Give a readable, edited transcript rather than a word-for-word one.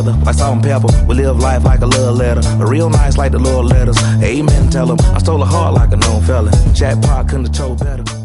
together like salt and pepper. We live life like a love letter, a real nice like the Lord letters. Amen, tell him I stole a heart like a known fella. Jackpot couldn't have told better.